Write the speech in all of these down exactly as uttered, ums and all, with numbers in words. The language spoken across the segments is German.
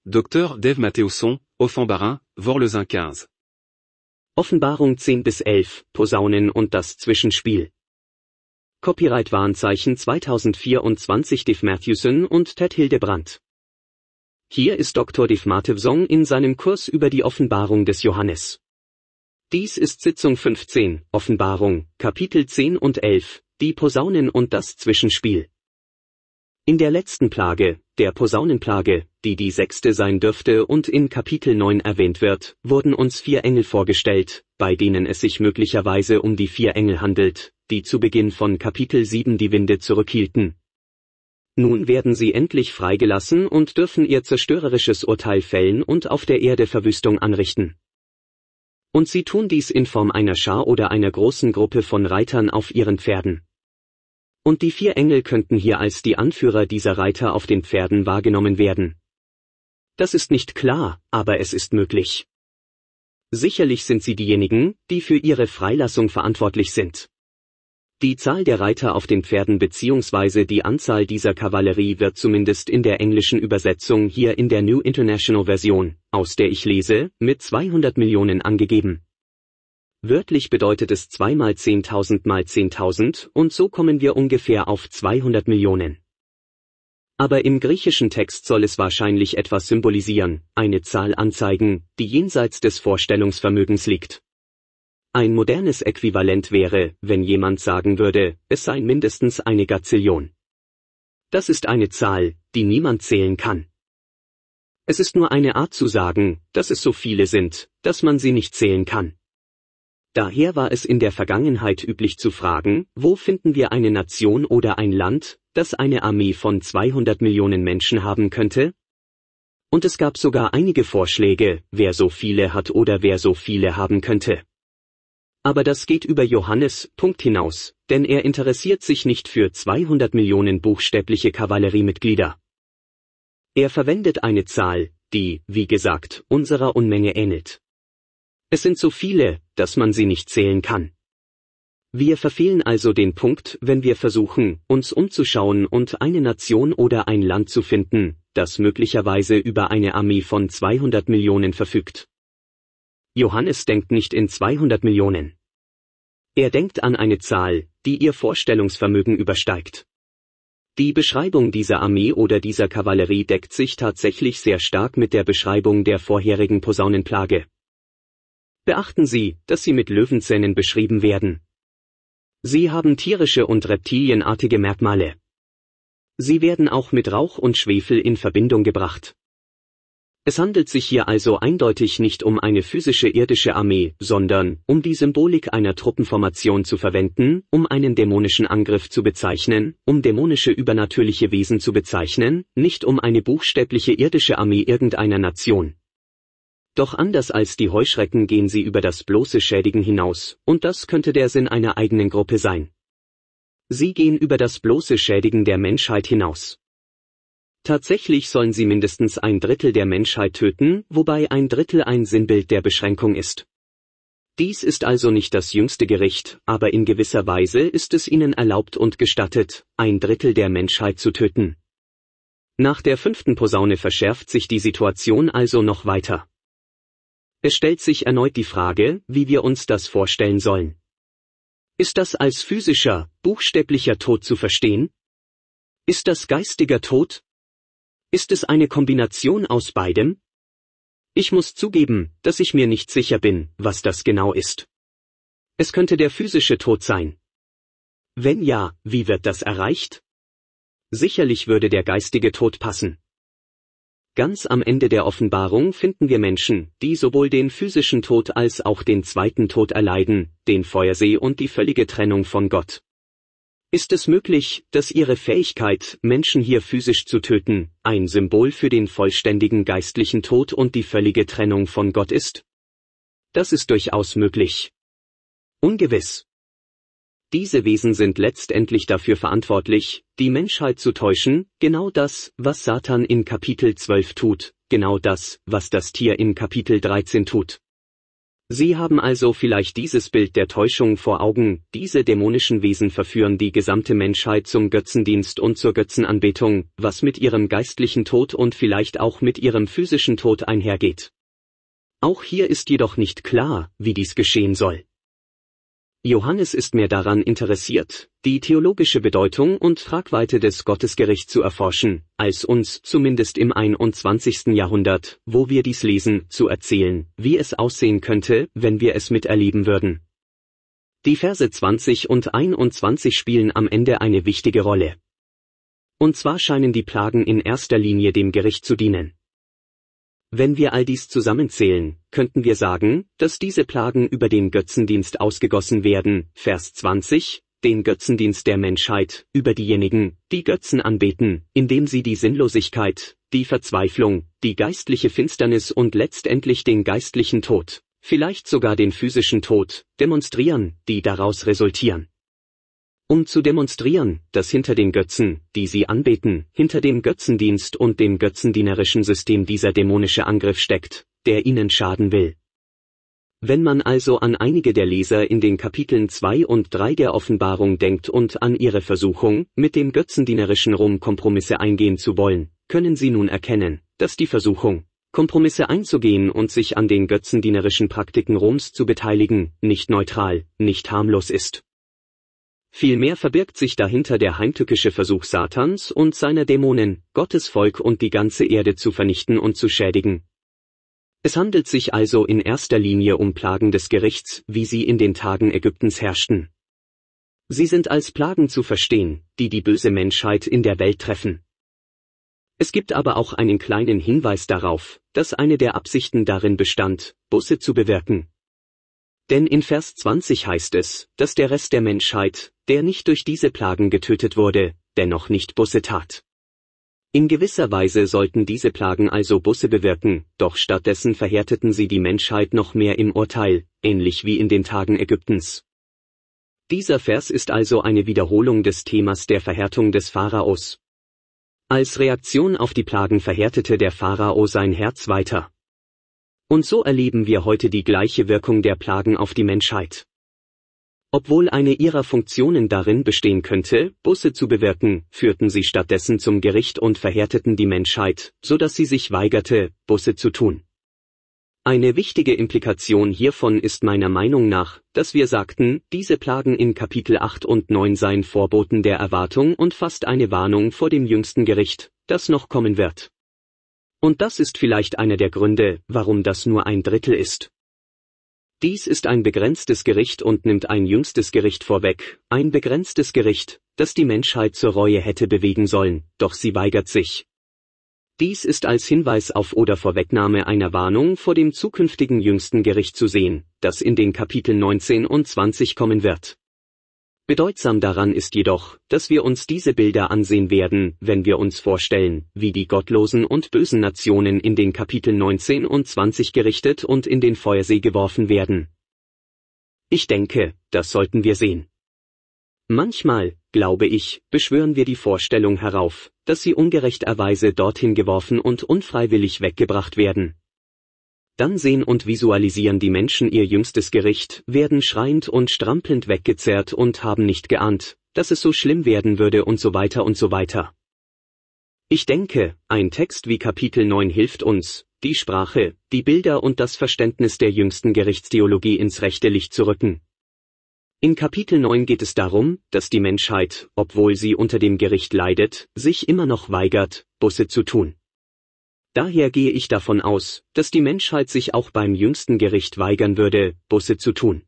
Docteur Dave Mathéusson, Offenbarin, Worlezin quinze. Offenbarung zehn bis elf, Posaunen und das Zwischenspiel. Copyright Warnzeichen zweitausendvierundzwanzig Dave Matthews und Ted Hildebrandt. Hier ist Doktor Dave Matthews in seinem Kurs über die Offenbarung des Johannes. Dies ist Sitzung fünfzehn, Offenbarung, Kapitel zehn und elf, die Posaunen und das Zwischenspiel. In der letzten Plage, der Posaunenplage, die die sechste sein dürfte und in Kapitel neun erwähnt wird, wurden uns vier Engel vorgestellt, bei denen es sich möglicherweise um die vier Engel handelt, die zu Beginn von Kapitel sieben die Winde zurückhielten. Nun werden sie endlich freigelassen und dürfen ihr zerstörerisches Urteil fällen und auf der Erde Verwüstung anrichten. Und sie tun dies in Form einer Schar oder einer großen Gruppe von Reitern auf ihren Pferden. Und die vier Engel könnten hier als die Anführer dieser Reiter auf den Pferden wahrgenommen werden. Das ist nicht klar, aber es ist möglich. Sicherlich sind sie diejenigen, die für ihre Freilassung verantwortlich sind. Die Zahl der Reiter auf den Pferden bzw. die Anzahl dieser Kavallerie wird zumindest in der englischen Übersetzung hier in der New International Version, aus der ich lese, mit zweihundert Millionen angegeben. Wörtlich bedeutet es zwei mal zehntausend mal zehntausend und so kommen wir ungefähr auf zweihundert Millionen. Aber im griechischen Text soll es wahrscheinlich etwas symbolisieren, eine Zahl anzeigen, die jenseits des Vorstellungsvermögens liegt. Ein modernes Äquivalent wäre, wenn jemand sagen würde, es sei mindestens eine Gazillion. Das ist eine Zahl, die niemand zählen kann. Es ist nur eine Art zu sagen, dass es so viele sind, dass man sie nicht zählen kann. Daher war es in der Vergangenheit üblich zu fragen, wo finden wir eine Nation oder ein Land, das eine Armee von zweihundert Millionen Menschen haben könnte? Und es gab sogar einige Vorschläge, wer so viele hat oder wer so viele haben könnte. Aber das geht über Johannes, Punkt hinaus, denn er interessiert sich nicht für zweihundert Millionen buchstäbliche Kavalleriemitglieder. Er verwendet eine Zahl, die, wie gesagt, unserer Unmenge ähnelt. Es sind so viele, dass man sie nicht zählen kann. Wir verfehlen also den Punkt, wenn wir versuchen, uns umzuschauen und eine Nation oder ein Land zu finden, das möglicherweise über eine Armee von zweihundert Millionen verfügt. Johannes denkt nicht in zweihundert Millionen. Er denkt an eine Zahl, die ihr Vorstellungsvermögen übersteigt. Die Beschreibung dieser Armee oder dieser Kavallerie deckt sich tatsächlich sehr stark mit der Beschreibung der vorherigen Posaunenplage. Beachten Sie, dass sie mit Löwenzähnen beschrieben werden. Sie haben tierische und reptilienartige Merkmale. Sie werden auch mit Rauch und Schwefel in Verbindung gebracht. Es handelt sich hier also eindeutig nicht um eine physische irdische Armee, sondern um die Symbolik einer Truppenformation zu verwenden, um einen dämonischen Angriff zu bezeichnen, um dämonische übernatürliche Wesen zu bezeichnen, nicht um eine buchstäbliche irdische Armee irgendeiner Nation. Doch anders als die Heuschrecken gehen sie über das bloße Schädigen hinaus, und das könnte der Sinn einer eigenen Gruppe sein. Sie gehen über das bloße Schädigen der Menschheit hinaus. Tatsächlich sollen sie mindestens ein Drittel der Menschheit töten, wobei ein Drittel ein Sinnbild der Beschränkung ist. Dies ist also nicht das jüngste Gericht, aber in gewisser Weise ist es ihnen erlaubt und gestattet, ein Drittel der Menschheit zu töten. Nach der fünften Posaune verschärft sich die Situation also noch weiter. Es stellt sich erneut die Frage, wie wir uns das vorstellen sollen. Ist das als physischer, buchstäblicher Tod zu verstehen? Ist das geistiger Tod? Ist es eine Kombination aus beidem? Ich muss zugeben, dass ich mir nicht sicher bin, was das genau ist. Es könnte der physische Tod sein. Wenn ja, wie wird das erreicht? Sicherlich würde der geistige Tod passen. Ganz am Ende der Offenbarung finden wir Menschen, die sowohl den physischen Tod als auch den zweiten Tod erleiden, den Feuersee und die völlige Trennung von Gott. Ist es möglich, dass ihre Fähigkeit, Menschen hier physisch zu töten, ein Symbol für den vollständigen geistlichen Tod und die völlige Trennung von Gott ist? Das ist durchaus möglich. Ungewiss. Diese Wesen sind letztendlich dafür verantwortlich, die Menschheit zu täuschen, genau das, was Satan in Kapitel zwölf tut, genau das, was das Tier in Kapitel dreizehn tut. Sie haben also vielleicht dieses Bild der Täuschung vor Augen, diese dämonischen Wesen verführen die gesamte Menschheit zum Götzendienst und zur Götzenanbetung, was mit ihrem geistlichen Tod und vielleicht auch mit ihrem physischen Tod einhergeht. Auch hier ist jedoch nicht klar, wie dies geschehen soll. Johannes ist mehr daran interessiert, die theologische Bedeutung und Tragweite des Gottesgerichts zu erforschen, als uns, zumindest im einundzwanzigsten Jahrhundert, wo wir dies lesen, zu erzählen, wie es aussehen könnte, wenn wir es miterleben würden. Die Verse zwanzig und einundzwanzig spielen am Ende eine wichtige Rolle. Und zwar scheinen die Plagen in erster Linie dem Gericht zu dienen. Wenn wir all dies zusammenzählen, könnten wir sagen, dass diese Plagen über den Götzendienst ausgegossen werden, Vers zwanzig, den Götzendienst der Menschheit, über diejenigen, die Götzen anbeten, indem sie die Sinnlosigkeit, die Verzweiflung, die geistliche Finsternis und letztendlich den geistlichen Tod, vielleicht sogar den physischen Tod, demonstrieren, die daraus resultieren. Um zu demonstrieren, dass hinter den Götzen, die sie anbeten, hinter dem Götzendienst und dem götzendienerischen System dieser dämonische Angriff steckt, der ihnen schaden will. Wenn man also an einige der Leser in den Kapiteln zwei und drei der Offenbarung denkt und an ihre Versuchung, mit dem götzendienerischen Rom Kompromisse eingehen zu wollen, können sie nun erkennen, dass die Versuchung, Kompromisse einzugehen und sich an den götzendienerischen Praktiken Roms zu beteiligen, nicht neutral, nicht harmlos ist. Vielmehr verbirgt sich dahinter der heimtückische Versuch Satans und seiner Dämonen, Gottes Volk und die ganze Erde zu vernichten und zu schädigen. Es handelt sich also in erster Linie um Plagen des Gerichts, wie sie in den Tagen Ägyptens herrschten. Sie sind als Plagen zu verstehen, die die böse Menschheit in der Welt treffen. Es gibt aber auch einen kleinen Hinweis darauf, dass eine der Absichten darin bestand, Buße zu bewirken. Denn in Vers zwanzig heißt es, dass der Rest der Menschheit, der nicht durch diese Plagen getötet wurde, dennoch nicht Buße tat. In gewisser Weise sollten diese Plagen also Buße bewirken, doch stattdessen verhärteten sie die Menschheit noch mehr im Urteil, ähnlich wie in den Tagen Ägyptens. Dieser Vers ist also eine Wiederholung des Themas der Verhärtung des Pharaos. Als Reaktion auf die Plagen verhärtete der Pharao sein Herz weiter. Und so erleben wir heute die gleiche Wirkung der Plagen auf die Menschheit. Obwohl eine ihrer Funktionen darin bestehen könnte, Buße zu bewirken, führten sie stattdessen zum Gericht und verhärteten die Menschheit, so dass sie sich weigerte, Buße zu tun. Eine wichtige Implikation hiervon ist meiner Meinung nach, dass wir sagten, diese Plagen in Kapitel acht und neun seien Vorboten der Erwartung und fast eine Warnung vor dem jüngsten Gericht, das noch kommen wird. Und das ist vielleicht einer der Gründe, warum das nur ein Drittel ist. Dies ist ein begrenztes Gericht und nimmt ein jüngstes Gericht vorweg, ein begrenztes Gericht, das die Menschheit zur Reue hätte bewegen sollen, doch sie weigert sich. Dies ist als Hinweis auf oder Vorwegnahme einer Warnung vor dem zukünftigen jüngsten Gericht zu sehen, das in den Kapiteln neunzehn und zwanzig kommen wird. Bedeutsam daran ist jedoch, dass wir uns diese Bilder ansehen werden, wenn wir uns vorstellen, wie die gottlosen und bösen Nationen in den Kapiteln neunzehn und zwanzig gerichtet und in den Feuersee geworfen werden. Ich denke, das sollten wir sehen. Manchmal, glaube ich, beschwören wir die Vorstellung herauf, dass sie ungerechterweise dorthin geworfen und unfreiwillig weggebracht werden. Dann sehen und visualisieren die Menschen ihr jüngstes Gericht, werden schreiend und strampelnd weggezerrt und haben nicht geahnt, dass es so schlimm werden würde und so weiter und so weiter. Ich denke, ein Text wie Kapitel neun hilft uns, die Sprache, die Bilder und das Verständnis der jüngsten Gerichtstheologie ins rechte Licht zu rücken. In Kapitel neun geht es darum, dass die Menschheit, obwohl sie unter dem Gericht leidet, sich immer noch weigert, Buße zu tun. Daher gehe ich davon aus, dass die Menschheit sich auch beim jüngsten Gericht weigern würde, Buße zu tun.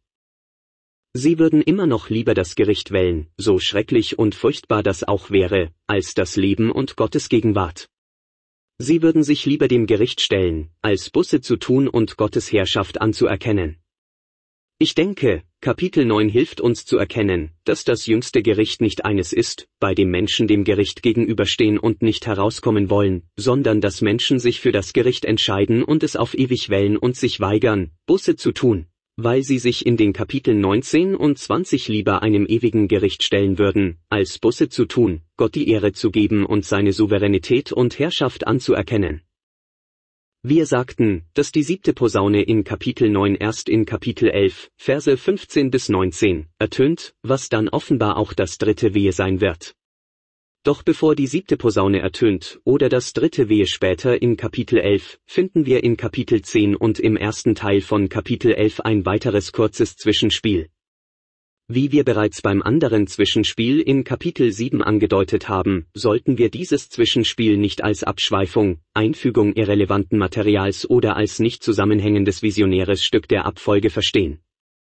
Sie würden immer noch lieber das Gericht wählen, so schrecklich und furchtbar das auch wäre, als das Leben und Gottes Gegenwart. Sie würden sich lieber dem Gericht stellen, als Buße zu tun und Gottes Herrschaft anzuerkennen. Ich denke, Kapitel neun hilft uns zu erkennen, dass das jüngste Gericht nicht eines ist, bei dem Menschen dem Gericht gegenüberstehen und nicht herauskommen wollen, sondern dass Menschen sich für das Gericht entscheiden und es auf ewig wählen und sich weigern, Buße zu tun, weil sie sich in den Kapiteln neunzehn und zwanzig lieber einem ewigen Gericht stellen würden, als Buße zu tun, Gott die Ehre zu geben und seine Souveränität und Herrschaft anzuerkennen. Wir sagten, dass die siebte Posaune in Kapitel neun erst in Kapitel elf, Verse fünfzehn bis neunzehn, ertönt, was dann offenbar auch das dritte Wehe sein wird. Doch bevor die siebte Posaune ertönt oder das dritte Wehe später in Kapitel elf, finden wir in Kapitel zehn und im ersten Teil von Kapitel elf ein weiteres kurzes Zwischenspiel. Wie wir bereits beim anderen Zwischenspiel in Kapitel sieben angedeutet haben, sollten wir dieses Zwischenspiel nicht als Abschweifung, Einfügung irrelevanten Materials oder als nicht zusammenhängendes visionäres Stück der Abfolge verstehen.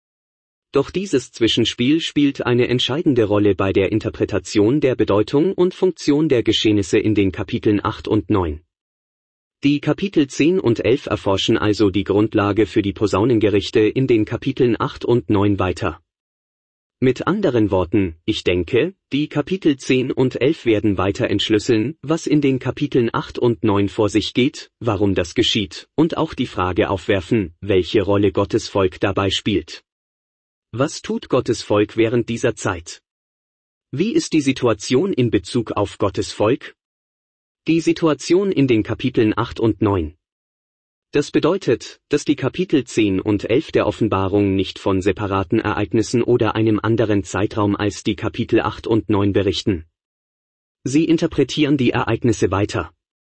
Doch dieses Zwischenspiel spielt eine entscheidende Rolle bei der Interpretation der Bedeutung und Funktion der Geschehnisse in den Kapiteln acht und neun. Die Kapitel zehn und elf erforschen also die Grundlage für die Posaunengerichte in den Kapiteln acht und neun weiter. Mit anderen Worten, ich denke, die Kapitel zehn und elf werden weiter entschlüsseln, was in den Kapiteln acht und neun vor sich geht, warum das geschieht, und auch die Frage aufwerfen, welche Rolle Gottes Volk dabei spielt. Was tut Gottes Volk während dieser Zeit? Wie ist die Situation in Bezug auf Gottes Volk? Die Situation in den Kapiteln acht und neun. Das bedeutet, dass die Kapitel zehn und elf der Offenbarung nicht von separaten Ereignissen oder einem anderen Zeitraum als die Kapitel acht und neun berichten. Sie interpretieren die Ereignisse weiter.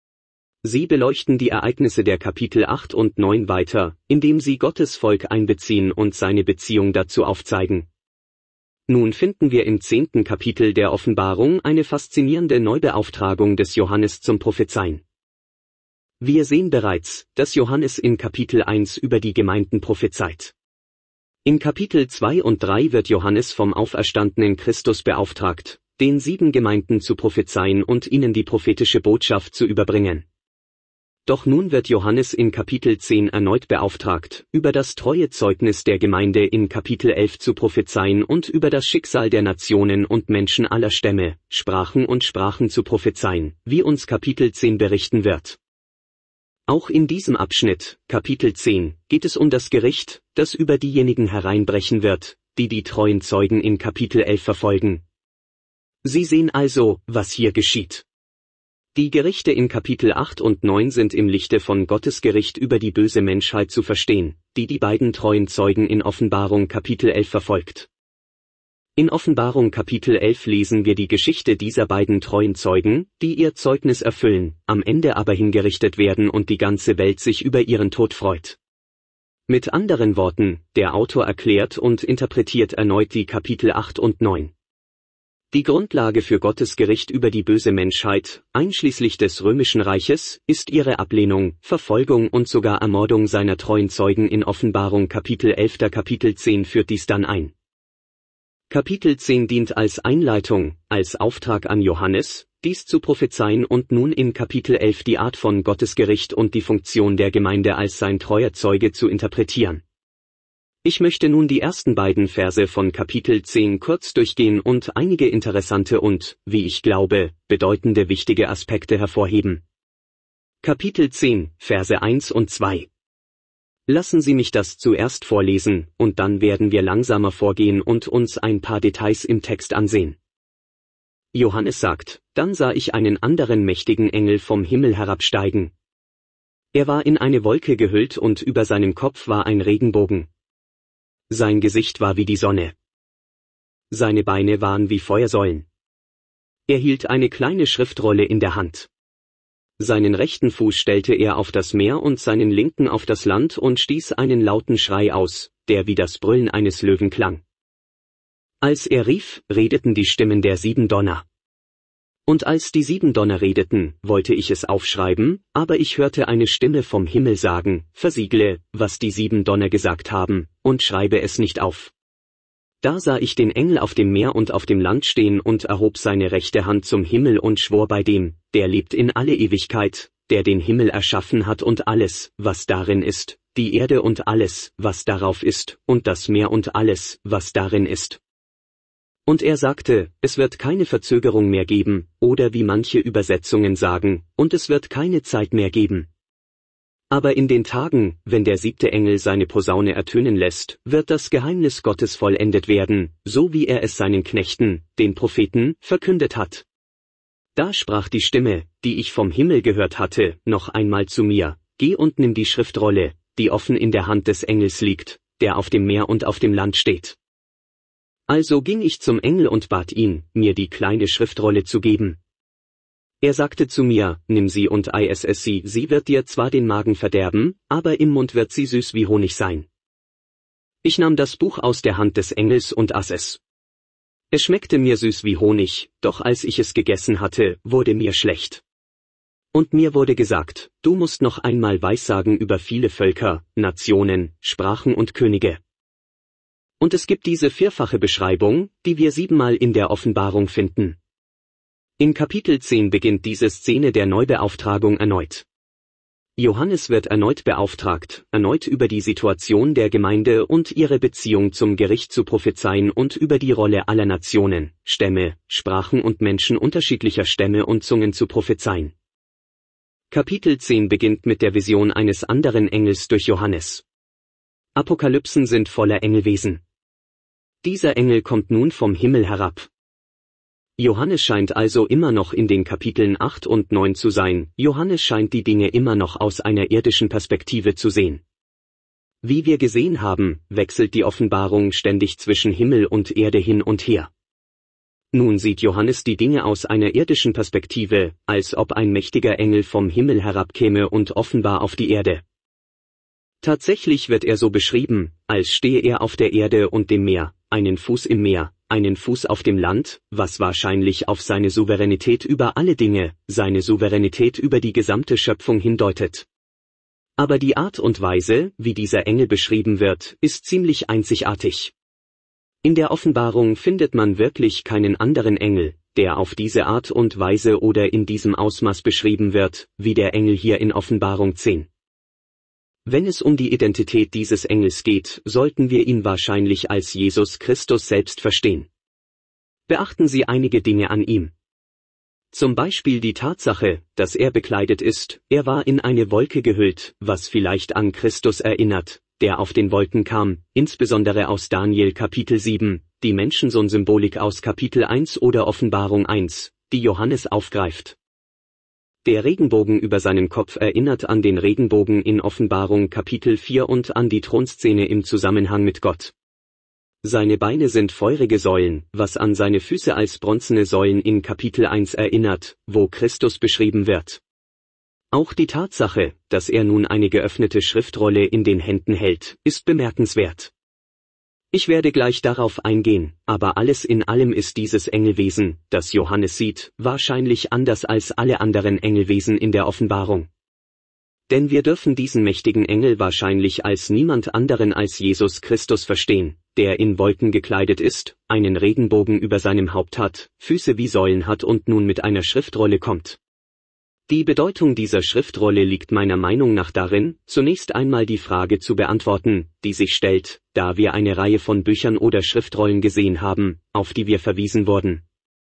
Sie beleuchten die Ereignisse der Kapitel acht und neun weiter, indem sie Gottes Volk einbeziehen und seine Beziehung dazu aufzeigen. Nun finden wir im zehnten Kapitel der Offenbarung eine faszinierende Neubeauftragung des Johannes zum Prophezeien. Wir sehen bereits, dass Johannes in Kapitel eins über die Gemeinden prophezeit. In Kapitel zwei und drei wird Johannes vom auferstandenen Christus beauftragt, den sieben Gemeinden zu prophezeien und ihnen die prophetische Botschaft zu überbringen. Doch nun wird Johannes in Kapitel zehn erneut beauftragt, über das treue Zeugnis der Gemeinde in Kapitel elf zu prophezeien und über das Schicksal der Nationen und Menschen aller Stämme, Sprachen und Sprachen zu prophezeien, wie uns Kapitel zehn berichten wird. Auch in diesem Abschnitt, Kapitel zehn, geht es um das Gericht, das über diejenigen hereinbrechen wird, die die treuen Zeugen in Kapitel elf verfolgen. Sie sehen also, was hier geschieht. Die Gerichte in Kapitel acht und neun sind im Lichte von Gottes Gericht über die böse Menschheit zu verstehen, die die beiden treuen Zeugen in Offenbarung Kapitel elf verfolgt. In Offenbarung Kapitel elf lesen wir die Geschichte dieser beiden treuen Zeugen, die ihr Zeugnis erfüllen, am Ende aber hingerichtet werden und die ganze Welt sich über ihren Tod freut. Mit anderen Worten, der Autor erklärt und interpretiert erneut die Kapitel acht und neun. Die Grundlage für Gottes Gericht über die böse Menschheit, einschließlich des Römischen Reiches, ist ihre Ablehnung, Verfolgung und sogar Ermordung seiner treuen Zeugen in Offenbarung Kapitel elf. Der Kapitel zehn führt dies dann ein. Kapitel zehn dient als Einleitung, als Auftrag an Johannes, dies zu prophezeien und nun in Kapitel elf die Art von Gottes Gericht und die Funktion der Gemeinde als sein treuer Zeuge zu interpretieren. Ich möchte nun die ersten beiden Verse von Kapitel zehn kurz durchgehen und einige interessante und, wie ich glaube, bedeutende wichtige Aspekte hervorheben. Kapitel zehn, Verse eins und zwei. Lassen Sie mich das zuerst vorlesen, und dann werden wir langsamer vorgehen und uns ein paar Details im Text ansehen. Johannes sagt, dann sah ich einen anderen mächtigen Engel vom Himmel herabsteigen. Er war in eine Wolke gehüllt und über seinem Kopf war ein Regenbogen. Sein Gesicht war wie die Sonne. Seine Beine waren wie Feuersäulen. Er hielt eine kleine Schriftrolle in der Hand. Seinen rechten Fuß stellte er auf das Meer und seinen linken auf das Land und stieß einen lauten Schrei aus, der wie das Brüllen eines Löwen klang. Als er rief, redeten die Stimmen der sieben Donner. Und als die sieben Donner redeten, wollte ich es aufschreiben, aber ich hörte eine Stimme vom Himmel sagen, versiegle, was die sieben Donner gesagt haben, und schreibe es nicht auf. Da sah ich den Engel auf dem Meer und auf dem Land stehen und erhob seine rechte Hand zum Himmel und schwor bei dem, der lebt in alle Ewigkeit, der den Himmel erschaffen hat und alles, was darin ist, die Erde und alles, was darauf ist, und das Meer und alles, was darin ist. Und er sagte, es wird keine Verzögerung mehr geben, oder wie manche Übersetzungen sagen, und es wird keine Zeit mehr geben. Aber in den Tagen, wenn der siebte Engel seine Posaune ertönen lässt, wird das Geheimnis Gottes vollendet werden, so wie er es seinen Knechten, den Propheten, verkündet hat. Da sprach die Stimme, die ich vom Himmel gehört hatte, noch einmal zu mir, geh und nimm die Schriftrolle, die offen in der Hand des Engels liegt, der auf dem Meer und auf dem Land steht. Also ging ich zum Engel und bat ihn, mir die kleine Schriftrolle zu geben. Er sagte zu mir, nimm sie und iss sie, sie wird dir zwar den Magen verderben, aber im Mund wird sie süß wie Honig sein. Ich nahm das Buch aus der Hand des Engels und aß es. Es schmeckte mir süß wie Honig, doch als ich es gegessen hatte, wurde mir schlecht. Und mir wurde gesagt, du musst noch einmal Weissagen über viele Völker, Nationen, Sprachen und Könige. Und es gibt diese vierfache Beschreibung, die wir siebenmal in der Offenbarung finden. In Kapitel zehn beginnt diese Szene der Neubeauftragung erneut. Johannes wird erneut beauftragt, erneut über die Situation der Gemeinde und ihre Beziehung zum Gericht zu prophezeien und über die Rolle aller Nationen, Stämme, Sprachen und Menschen unterschiedlicher Stämme und Zungen zu prophezeien. Kapitel zehn beginnt mit der Vision eines anderen Engels durch Johannes. Apokalypsen sind voller Engelwesen. Dieser Engel kommt nun vom Himmel herab. Johannes scheint also immer noch in den Kapiteln acht und neun zu sein, Johannes scheint die Dinge immer noch aus einer irdischen Perspektive zu sehen. Wie wir gesehen haben, wechselt die Offenbarung ständig zwischen Himmel und Erde hin und her. Nun sieht Johannes die Dinge aus einer irdischen Perspektive, als ob ein mächtiger Engel vom Himmel herabkäme und offenbar auf die Erde. Tatsächlich wird er so beschrieben, als stehe er auf der Erde und dem Meer, einen Fuß im Meer, einen Fuß auf dem Land, was wahrscheinlich auf seine Souveränität über alle Dinge, seine Souveränität über die gesamte Schöpfung hindeutet. Aber die Art und Weise, wie dieser Engel beschrieben wird, ist ziemlich einzigartig. In der Offenbarung findet man wirklich keinen anderen Engel, der auf diese Art und Weise oder in diesem Ausmaß beschrieben wird, wie der Engel hier in Offenbarung zehn. Wenn es um die Identität dieses Engels geht, sollten wir ihn wahrscheinlich als Jesus Christus selbst verstehen. Beachten Sie einige Dinge an ihm. Zum Beispiel die Tatsache, dass er bekleidet ist, er war in eine Wolke gehüllt, was vielleicht an Christus erinnert, der auf den Wolken kam, insbesondere aus Daniel Kapitel sieben, die Menschensohn-Symbolik aus Kapitel eins oder Offenbarung eins, die Johannes aufgreift. Der Regenbogen über seinem Kopf erinnert an den Regenbogen in Offenbarung Kapitel vier und an die Thronszene im Zusammenhang mit Gott. Seine Beine sind feurige Säulen, was an seine Füße als bronzene Säulen in Kapitel eins erinnert, wo Christus beschrieben wird. Auch die Tatsache, dass er nun eine geöffnete Schriftrolle in den Händen hält, ist bemerkenswert. Ich werde gleich darauf eingehen, aber alles in allem ist dieses Engelwesen, das Johannes sieht, wahrscheinlich anders als alle anderen Engelwesen in der Offenbarung. Denn wir dürfen diesen mächtigen Engel wahrscheinlich als niemand anderen als Jesus Christus verstehen, der in Wolken gekleidet ist, einen Regenbogen über seinem Haupt hat, Füße wie Säulen hat und nun mit einer Schriftrolle kommt. Die Bedeutung dieser Schriftrolle liegt meiner Meinung nach darin, zunächst einmal die Frage zu beantworten, die sich stellt, da wir eine Reihe von Büchern oder Schriftrollen gesehen haben, auf die wir verwiesen wurden.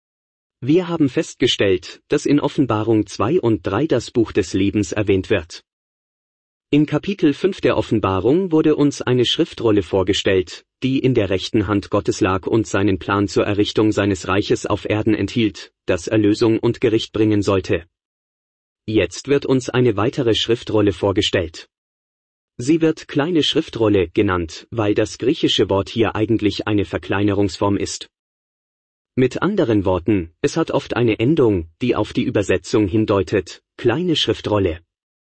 Wir haben festgestellt, dass in Offenbarung zwei und drei das Buch des Lebens erwähnt wird. In Kapitel fünf der Offenbarung wurde uns eine Schriftrolle vorgestellt, die in der rechten Hand Gottes lag und seinen Plan zur Errichtung seines Reiches auf Erden enthielt, das Erlösung und Gericht bringen sollte. Jetzt wird uns eine weitere Schriftrolle vorgestellt. Sie wird kleine Schriftrolle genannt, weil das griechische Wort hier eigentlich eine Verkleinerungsform ist. Mit anderen Worten, es hat oft eine Endung, die auf die Übersetzung hindeutet, kleine Schriftrolle.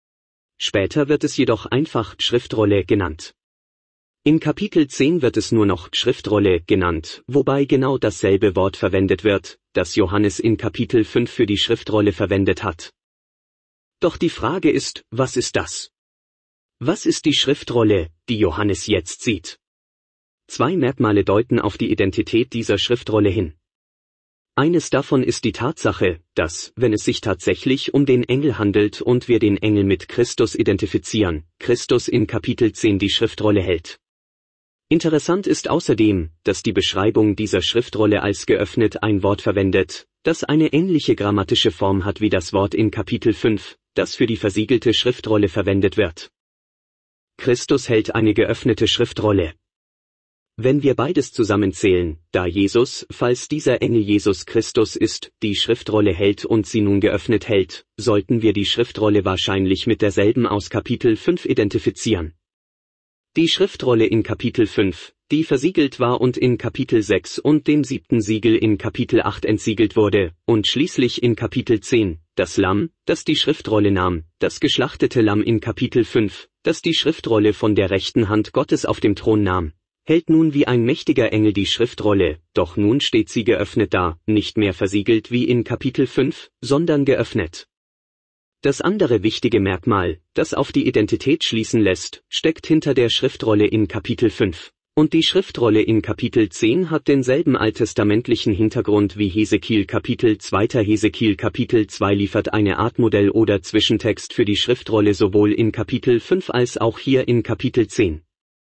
Später wird es jedoch einfach Schriftrolle genannt. In Kapitel zehn wird es nur noch Schriftrolle genannt, wobei genau dasselbe Wort verwendet wird, das Johannes in Kapitel fünf für die Schriftrolle verwendet hat. Doch die Frage ist, was ist das? Was ist die Schriftrolle, die Johannes jetzt sieht? Zwei Merkmale deuten auf die Identität dieser Schriftrolle hin. Eines davon ist die Tatsache, dass, wenn es sich tatsächlich um den Engel handelt und wir den Engel mit Christus identifizieren, Christus in Kapitel zehn die Schriftrolle hält. Interessant ist außerdem, dass die Beschreibung dieser Schriftrolle als geöffnet ein Wort verwendet, das eine ähnliche grammatische Form hat wie das Wort in Kapitel fünf, das für die versiegelte Schriftrolle verwendet wird. Christus hält eine geöffnete Schriftrolle. Wenn wir beides zusammenzählen, da Jesus, falls dieser Engel Jesus Christus ist, die Schriftrolle hält und sie nun geöffnet hält, sollten wir die Schriftrolle wahrscheinlich mit derselben aus Kapitel fünf identifizieren. Die Schriftrolle in Kapitel fünf, die versiegelt war und in Kapitel sechs und dem siebten Siegel in Kapitel acht entsiegelt wurde, und schließlich in Kapitel zehn, das Lamm, das die Schriftrolle nahm, das geschlachtete Lamm in Kapitel fünf, das die Schriftrolle von der rechten Hand Gottes auf dem Thron nahm, hält nun wie ein mächtiger Engel die Schriftrolle, doch nun steht sie geöffnet da, nicht mehr versiegelt wie in Kapitel fünf, sondern geöffnet. Das andere wichtige Merkmal, das auf die Identität schließen lässt, steckt hinter der Schriftrolle in Kapitel fünf. Und die Schriftrolle in Kapitel zehn hat denselben alttestamentlichen Hintergrund wie Hesekiel Kapitel zwei. Hesekiel Kapitel zwei liefert eine Art Modell oder Zwischentext für die Schriftrolle sowohl in Kapitel fünf als auch hier in Kapitel zehn.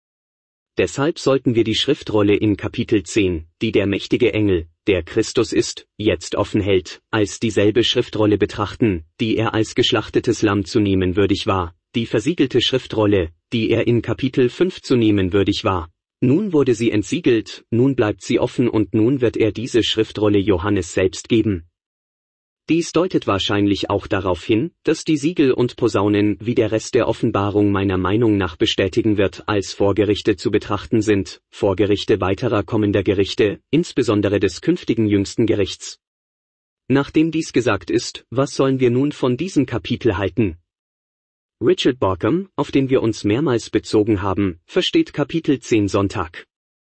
Deshalb sollten wir die Schriftrolle in Kapitel zehn, die der mächtige Engel, der Christus ist, jetzt offen hält, als dieselbe Schriftrolle betrachten, die er als geschlachtetes Lamm zu nehmen würdig war, die versiegelte Schriftrolle, die er in Kapitel fünf zu nehmen würdig war. Nun wurde sie entsiegelt, nun bleibt sie offen und nun wird er diese Schriftrolle Johannes selbst geben. Dies deutet wahrscheinlich auch darauf hin, dass die Siegel und Posaunen wie der Rest der Offenbarung meiner Meinung nach bestätigen wird, als Vorgerichte zu betrachten sind, Vorgerichte weiterer kommender Gerichte, insbesondere des künftigen jüngsten Gerichts. Nachdem dies gesagt ist, was sollen wir nun von diesem Kapitel halten? Richard Bauckham, auf den wir uns mehrmals bezogen haben, versteht Kapitel zehn Sonntag.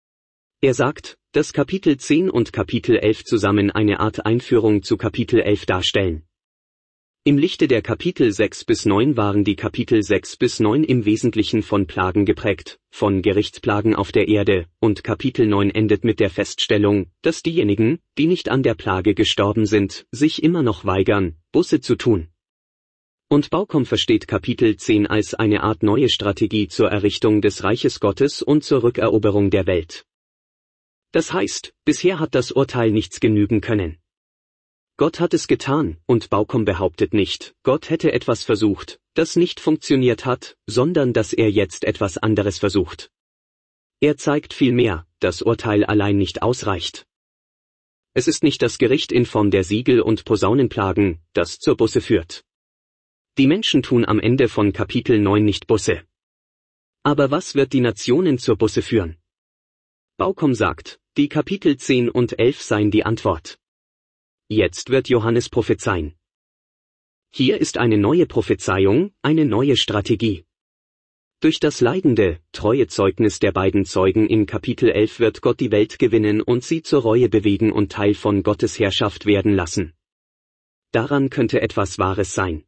Er sagt, dass Kapitel zehn und Kapitel elf zusammen eine Art Einführung zu Kapitel elf darstellen. Im Lichte der Kapitel sechs bis neun waren die Kapitel sechs bis neun im Wesentlichen von Plagen geprägt, von Gerichtsplagen auf der Erde, und Kapitel neun endet mit der Feststellung, dass diejenigen, die nicht an der Plage gestorben sind, sich immer noch weigern, Buße zu tun. Und Bauckham versteht Kapitel zehn als eine Art neue Strategie zur Errichtung des Reiches Gottes und zur Rückeroberung der Welt. Das heißt, bisher hat das Urteil nichts genügen können. Gott hat es getan, und Bauckham behauptet nicht, Gott hätte etwas versucht, das nicht funktioniert hat, sondern dass er jetzt etwas anderes versucht. Er zeigt vielmehr, das Urteil allein nicht ausreicht. Es ist nicht das Gericht in Form der Siegel und Posaunenplagen, das zur Buße führt. Die Menschen tun am Ende von Kapitel neun nicht Buße. Aber was wird die Nationen zur Buße führen? Bauckham sagt, die Kapitel zehn und elf seien die Antwort. Jetzt wird Johannes prophezeien. Hier ist eine neue Prophezeiung, eine neue Strategie. Durch das leidende, treue Zeugnis der beiden Zeugen in Kapitel elf wird Gott die Welt gewinnen und sie zur Reue bewegen und Teil von Gottes Herrschaft werden lassen. Daran könnte etwas Wahres sein.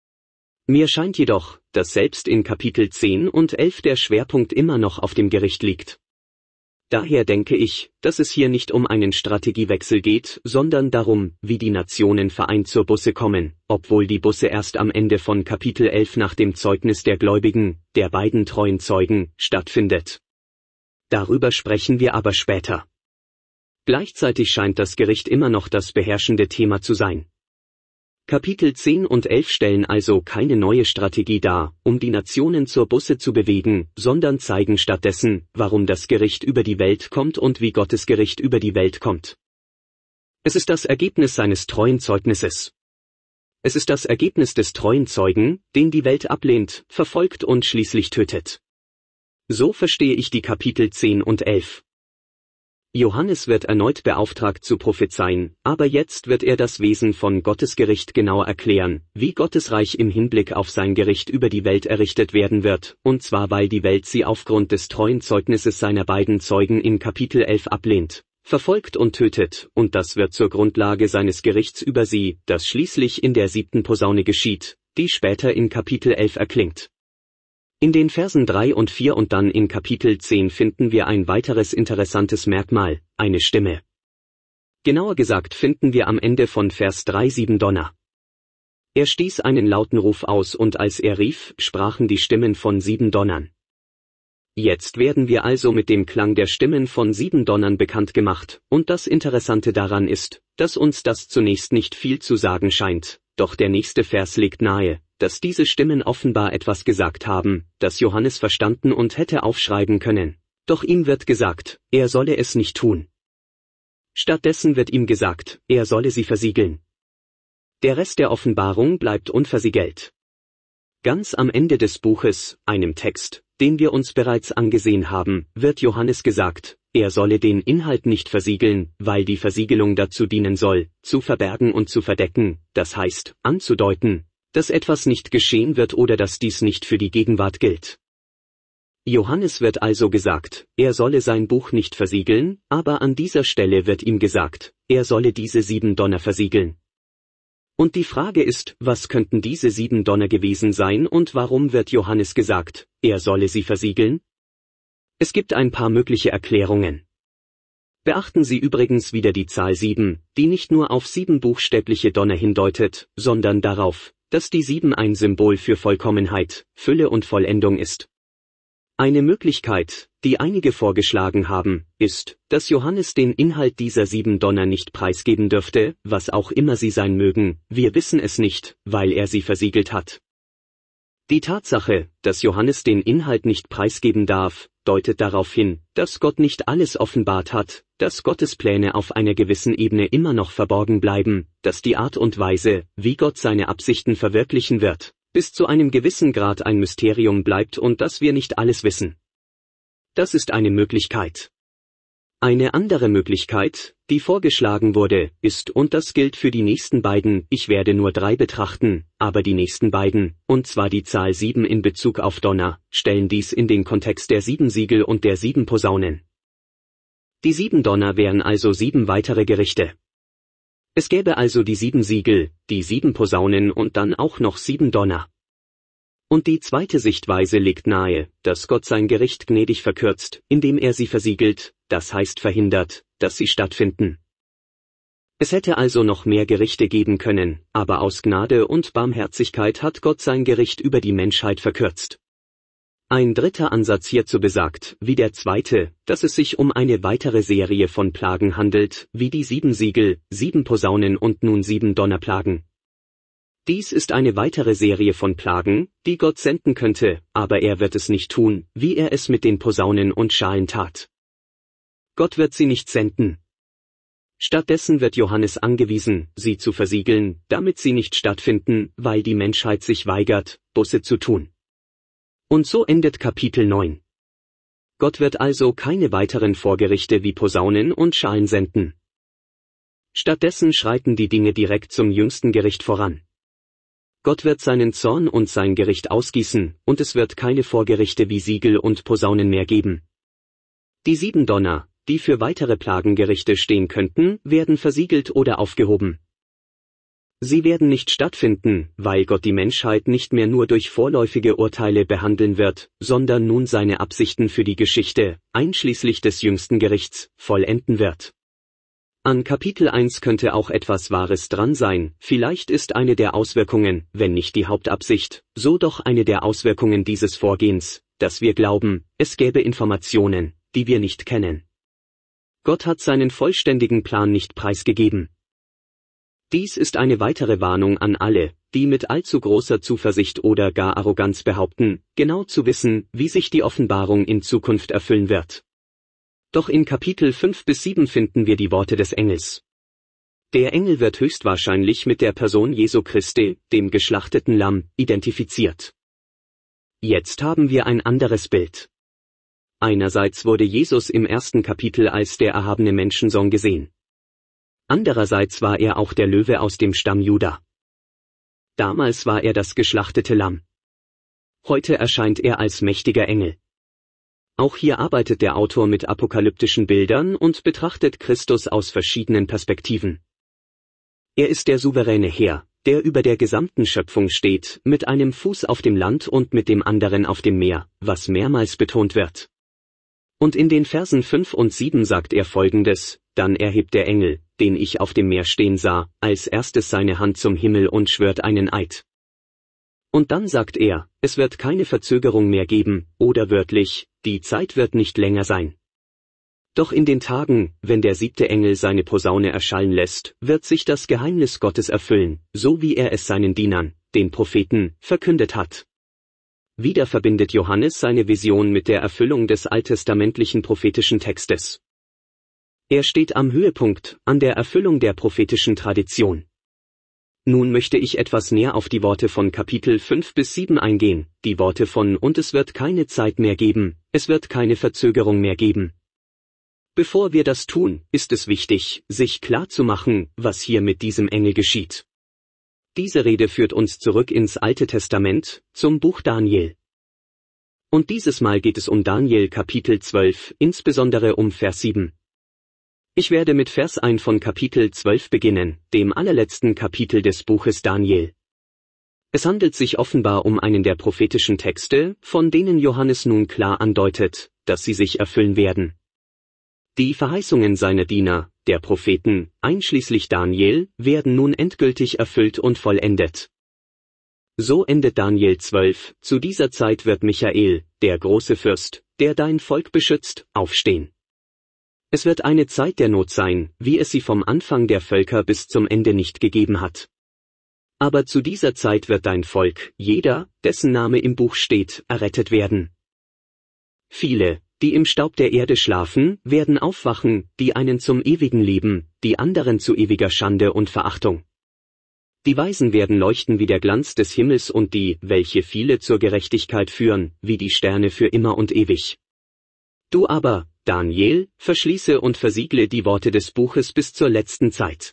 Mir scheint jedoch, dass selbst in Kapitel zehn und elf der Schwerpunkt immer noch auf dem Gericht liegt. Daher denke ich, dass es hier nicht um einen Strategiewechsel geht, sondern darum, wie die Nationen vereint zur Buße kommen, obwohl die Buße erst am Ende von Kapitel elf nach dem Zeugnis der Gläubigen, der beiden treuen Zeugen, stattfindet. Darüber sprechen wir aber später. Gleichzeitig scheint das Gericht immer noch das beherrschende Thema zu sein. Kapitel zehn und elf stellen also keine neue Strategie dar, um die Nationen zur Buße zu bewegen, sondern zeigen stattdessen, warum das Gericht über die Welt kommt und wie Gottes Gericht über die Welt kommt. Es ist das Ergebnis seines treuen Zeugnisses. Es ist das Ergebnis des treuen Zeugen, den die Welt ablehnt, verfolgt und schließlich tötet. So verstehe ich die Kapitel zehn und elf. Johannes wird erneut beauftragt zu prophezeien, aber jetzt wird er das Wesen von Gottes Gericht genauer erklären, wie Gottes Reich im Hinblick auf sein Gericht über die Welt errichtet werden wird, und zwar weil die Welt sie aufgrund des treuen Zeugnisses seiner beiden Zeugen in Kapitel elf ablehnt, verfolgt und tötet, und das wird zur Grundlage seines Gerichts über sie, das schließlich in der siebten Posaune geschieht, die später in Kapitel elf erklingt. In den Versen drei und vier und dann in Kapitel zehn finden wir ein weiteres interessantes Merkmal, eine Stimme. Genauer gesagt finden wir am Ende von Vers drei sieben Donner. Er stieß einen lauten Ruf aus und als er rief, sprachen die Stimmen von sieben Donnern. Jetzt werden wir also mit dem Klang der Stimmen von sieben Donnern bekannt gemacht, und das Interessante daran ist, dass uns das zunächst nicht viel zu sagen scheint, doch der nächste Vers legt nahe, dass diese Stimmen offenbar etwas gesagt haben, das Johannes verstanden und hätte aufschreiben können. Doch ihm wird gesagt, er solle es nicht tun. Stattdessen wird ihm gesagt, er solle sie versiegeln. Der Rest der Offenbarung bleibt unversiegelt. Ganz am Ende des Buches, einem Text, den wir uns bereits angesehen haben, wird Johannes gesagt, er solle den Inhalt nicht versiegeln, weil die Versiegelung dazu dienen soll, zu verbergen und zu verdecken, das heißt, anzudeuten, dass etwas nicht geschehen wird oder dass dies nicht für die Gegenwart gilt. Johannes wird also gesagt, er solle sein Buch nicht versiegeln, aber an dieser Stelle wird ihm gesagt, er solle diese sieben Donner versiegeln. Und die Frage ist, was könnten diese sieben Donner gewesen sein und warum wird Johannes gesagt, er solle sie versiegeln? Es gibt ein paar mögliche Erklärungen. Beachten Sie übrigens wieder die Zahl sieben, die nicht nur auf sieben buchstäbliche Donner hindeutet, sondern darauf, dass die sieben ein Symbol für Vollkommenheit, Fülle und Vollendung ist. Eine Möglichkeit, die einige vorgeschlagen haben, ist, dass Johannes den Inhalt dieser sieben Donner nicht preisgeben dürfte, was auch immer sie sein mögen, wir wissen es nicht, weil er sie versiegelt hat. Die Tatsache, dass Johannes den Inhalt nicht preisgeben darf, deutet darauf hin, dass Gott nicht alles offenbart hat, dass Gottes Pläne auf einer gewissen Ebene immer noch verborgen bleiben, dass die Art und Weise, wie Gott seine Absichten verwirklichen wird, bis zu einem gewissen Grad ein Mysterium bleibt und dass wir nicht alles wissen. Das ist eine Möglichkeit. Eine andere Möglichkeit, die vorgeschlagen wurde, ist, und das gilt für die nächsten beiden, ich werde nur drei betrachten, aber die nächsten beiden, und zwar die Zahl sieben in Bezug auf Donner, stellen dies in den Kontext der sieben Siegel und der sieben Posaunen. Die sieben Donner wären also sieben weitere Gerichte. Es gäbe also die sieben Siegel, die sieben Posaunen und dann auch noch sieben Donner. Und die zweite Sichtweise legt nahe, dass Gott sein Gericht gnädig verkürzt, indem er sie versiegelt, das heißt verhindert, dass sie stattfinden. Es hätte also noch mehr Gerichte geben können, aber aus Gnade und Barmherzigkeit hat Gott sein Gericht über die Menschheit verkürzt. Ein dritter Ansatz hierzu besagt, wie der zweite, dass es sich um eine weitere Serie von Plagen handelt, wie die sieben Siegel, sieben Posaunen und nun sieben Donnerplagen. Dies ist eine weitere Serie von Plagen, die Gott senden könnte, aber er wird es nicht tun, wie er es mit den Posaunen und Schalen tat. Gott wird sie nicht senden. Stattdessen wird Johannes angewiesen, sie zu versiegeln, damit sie nicht stattfinden, weil die Menschheit sich weigert, Buße zu tun. Und so endet Kapitel neun. Gott wird also keine weiteren Vorgerichte wie Posaunen und Schalen senden. Stattdessen schreiten die Dinge direkt zum jüngsten Gericht voran. Gott wird seinen Zorn und sein Gericht ausgießen, und es wird keine Vorgerichte wie Siegel und Posaunen mehr geben. Die sieben Donner, die für weitere Plagengerichte stehen könnten, werden versiegelt oder aufgehoben. Sie werden nicht stattfinden, weil Gott die Menschheit nicht mehr nur durch vorläufige Urteile behandeln wird, sondern nun seine Absichten für die Geschichte, einschließlich des jüngsten Gerichts, vollenden wird. An Kapitel eins könnte auch etwas Wahres dran sein, vielleicht ist eine der Auswirkungen, wenn nicht die Hauptabsicht, so doch eine der Auswirkungen dieses Vorgehens, dass wir glauben, es gäbe Informationen, die wir nicht kennen. Gott hat seinen vollständigen Plan nicht preisgegeben. Dies ist eine weitere Warnung an alle, die mit allzu großer Zuversicht oder gar Arroganz behaupten, genau zu wissen, wie sich die Offenbarung in Zukunft erfüllen wird. Doch in Kapitel fünf bis sieben finden wir die Worte des Engels. Der Engel wird höchstwahrscheinlich mit der Person Jesu Christi, dem geschlachteten Lamm, identifiziert. Jetzt haben wir ein anderes Bild. Einerseits wurde Jesus im ersten Kapitel als der erhabene Menschensohn gesehen. Andererseits war er auch der Löwe aus dem Stamm Juda. Damals war er das geschlachtete Lamm. Heute erscheint er als mächtiger Engel. Auch hier arbeitet der Autor mit apokalyptischen Bildern und betrachtet Christus aus verschiedenen Perspektiven. Er ist der souveräne Herr, der über der gesamten Schöpfung steht, mit einem Fuß auf dem Land und mit dem anderen auf dem Meer, was mehrmals betont wird. Und in den Versen fünf und sieben sagt er Folgendes: Dann erhebt der Engel, den ich auf dem Meer stehen sah, als erstes seine Hand zum Himmel und schwört einen Eid. Und dann sagt er, es wird keine Verzögerung mehr geben, oder wörtlich, die Zeit wird nicht länger sein. Doch in den Tagen, wenn der siebte Engel seine Posaune erschallen lässt, wird sich das Geheimnis Gottes erfüllen, so wie er es seinen Dienern, den Propheten, verkündet hat. Wieder verbindet Johannes seine Vision mit der Erfüllung des alttestamentlichen prophetischen Textes. Er steht am Höhepunkt, an der Erfüllung der prophetischen Tradition. Nun möchte ich etwas näher auf die Worte von Kapitel fünf bis sieben eingehen, die Worte von "Und es wird keine Zeit mehr geben, es wird keine Verzögerung mehr geben." Bevor wir das tun, ist es wichtig, sich klarzumachen, was hier mit diesem Engel geschieht. Diese Rede führt uns zurück ins Alte Testament, zum Buch Daniel. Und dieses Mal geht es um Daniel Kapitel zwölf, insbesondere um Vers sieben. Ich werde mit Vers eins von Kapitel zwölf beginnen, dem allerletzten Kapitel des Buches Daniel. Es handelt sich offenbar um einen der prophetischen Texte, von denen Johannes nun klar andeutet, dass sie sich erfüllen werden. Die Verheißungen seiner Diener, der Propheten, einschließlich Daniel, werden nun endgültig erfüllt und vollendet. So endet Daniel zwölf, zu dieser Zeit wird Michael, der große Fürst, der dein Volk beschützt, aufstehen. Es wird eine Zeit der Not sein, wie es sie vom Anfang der Völker bis zum Ende nicht gegeben hat. Aber zu dieser Zeit wird dein Volk, jeder, dessen Name im Buch steht, errettet werden. Viele, die im Staub der Erde schlafen, werden aufwachen, die einen zum ewigen Leben, die anderen zu ewiger Schande und Verachtung. Die Weisen werden leuchten wie der Glanz des Himmels und die, welche viele zur Gerechtigkeit führen, wie die Sterne für immer und ewig. Du aber, Daniel, verschließe und versiegle die Worte des Buches bis zur letzten Zeit.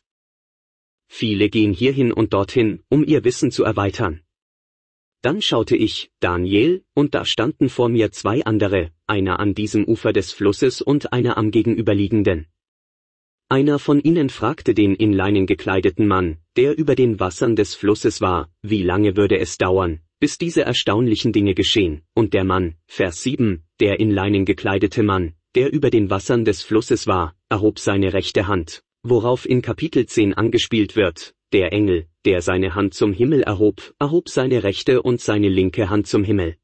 Viele gehen hierhin und dorthin, um ihr Wissen zu erweitern. Dann schaute ich, Daniel, und da standen vor mir zwei andere, einer an diesem Ufer des Flusses und einer am gegenüberliegenden. Einer von ihnen fragte den in Leinen gekleideten Mann, der über den Wassern des Flusses war, wie lange würde es dauern, bis diese erstaunlichen Dinge geschehen, und der Mann, Vers sieben, der in Leinen gekleidete Mann, der über den Wassern des Flusses war, erhob seine rechte Hand, worauf in Kapitel zehn angespielt wird, der Engel, der seine Hand zum Himmel erhob, erhob seine rechte und seine linke Hand zum Himmel.